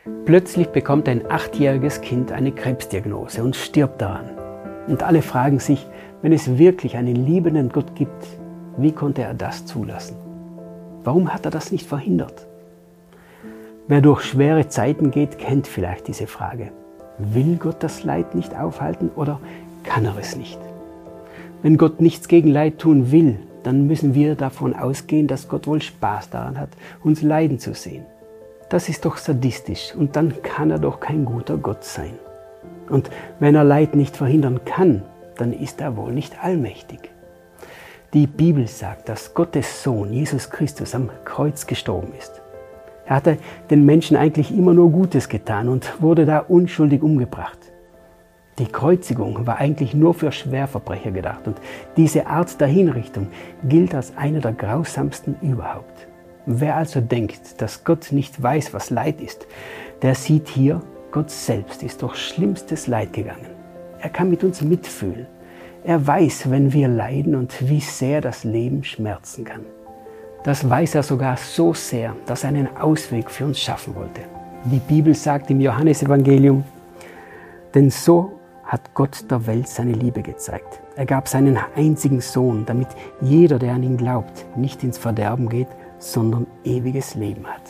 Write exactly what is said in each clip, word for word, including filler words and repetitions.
Plötzlich bekommt ein achtjähriges Kind eine Krebsdiagnose und stirbt daran. Und alle fragen sich, wenn es wirklich einen liebenden Gott gibt, wie konnte er das zulassen? Warum hat er das nicht verhindert? Wer durch schwere Zeiten geht, kennt vielleicht diese Frage. Will Gott das Leid nicht aufhalten oder kann er es nicht? Wenn Gott nichts gegen Leid tun will, dann müssen wir davon ausgehen, dass Gott wohl Spaß daran hat, uns leiden zu sehen. Das ist doch sadistisch und dann kann er doch kein guter Gott sein. Und wenn er Leid nicht verhindern kann, dann ist er wohl nicht allmächtig. Die Bibel sagt, dass Gottes Sohn Jesus Christus am Kreuz gestorben ist. Er hatte den Menschen eigentlich immer nur Gutes getan und wurde da unschuldig umgebracht. Die Kreuzigung war eigentlich nur für Schwerverbrecher gedacht und diese Art der Hinrichtung gilt als eine der grausamsten überhaupt. Wer also denkt, dass Gott nicht weiß, was Leid ist, der sieht hier, Gott selbst ist durch schlimmstes Leid gegangen. Er kann mit uns mitfühlen. Er weiß, wenn wir leiden und wie sehr das Leben schmerzen kann. Das weiß er sogar so sehr, dass er einen Ausweg für uns schaffen wollte. Die Bibel sagt im Johannesevangelium, denn so hat Gott der Welt seine Liebe gezeigt. Er gab seinen einzigen Sohn, damit jeder, der an ihn glaubt, nicht ins Verderben geht, sondern ewiges Leben hat.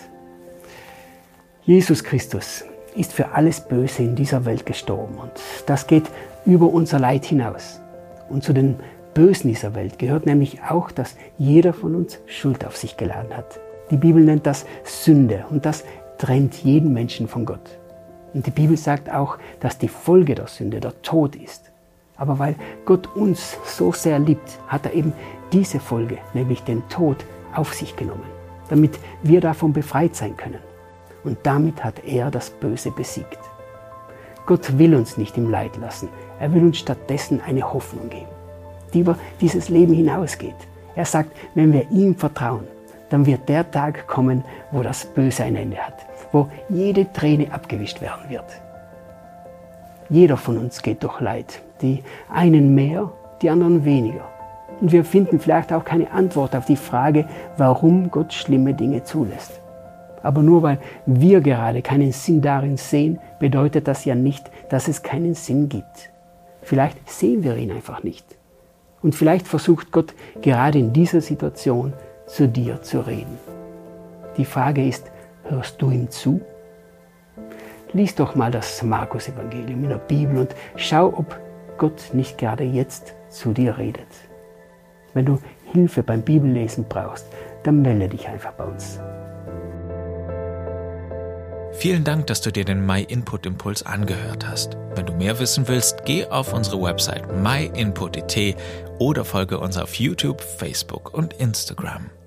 Jesus Christus ist für alles Böse in dieser Welt gestorben und das geht über unser Leid hinaus. Und zu den Bösen dieser Welt gehört nämlich auch, dass jeder von uns Schuld auf sich geladen hat. Die Bibel nennt das Sünde und das trennt jeden Menschen von Gott. Und die Bibel sagt auch, dass die Folge der Sünde der Tod ist. Aber weil Gott uns so sehr liebt, hat er eben diese Folge, nämlich den Tod, auf sich genommen, damit wir davon befreit sein können. Und damit hat er das Böse besiegt. Gott will uns nicht im Leid lassen. Er will uns stattdessen eine Hoffnung geben, die über dieses Leben hinausgeht. Er sagt, wenn wir ihm vertrauen, dann wird der Tag kommen, wo das Böse ein Ende hat, wo jede Träne abgewischt werden wird. Jeder von uns geht durch Leid, die einen mehr, die anderen weniger. Und wir finden vielleicht auch keine Antwort auf die Frage, warum Gott schlimme Dinge zulässt. Aber nur weil wir gerade keinen Sinn darin sehen, bedeutet das ja nicht, dass es keinen Sinn gibt. Vielleicht sehen wir ihn einfach nicht. Und vielleicht versucht Gott gerade in dieser Situation zu dir zu reden. Die Frage ist, hörst du ihm zu? Lies doch mal das Markus-Evangelium in der Bibel und schau, ob Gott nicht gerade jetzt zu dir redet. Wenn du Hilfe beim Bibellesen brauchst, dann melde dich einfach bei uns. Vielen Dank, dass du dir den MyInput-Impuls angehört hast. Wenn du mehr wissen willst, geh auf unsere Website my input punkt d t oder folge uns auf YouTube, Facebook und Instagram.